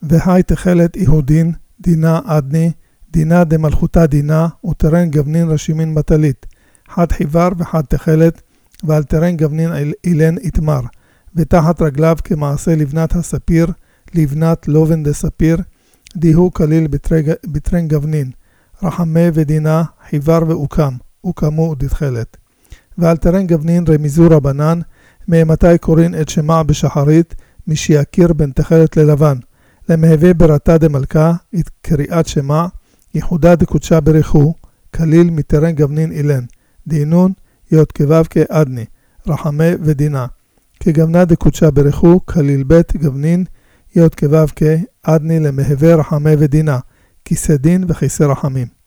והי תחלת יהודין, דינה עדני, דינה דמלכותה דינה, ותרן גבנין רשימין מטלית, חד חיבר וחד תחלת, ועל תרן גבנין אילן יתמר, ותחת רגליו כמעשה לבנת הספיר, לבנת לובן דספיר, דיהו כליל בתרן גבנין, רחמי ודינה, חיבר ואוקם, אוקמו דתחלת. ועל תרן גבנין רמיזו רבנן, מאמתי קורין את שמע בשחרית, משיכיר בין תחלת ללבן, למהווה ברתה דמלכה, את קריאת שמע, יחודה דקודשה בריחו, כליל מתרן גבנין אילן, דינון יות כבב כעדני, רחמי ודינה, כגבנה דקודשה בריחו, כליל בית גבנין, יות כבב כעדני למהווה רחמי ודינה, כיסא דין וכיסא רחמים.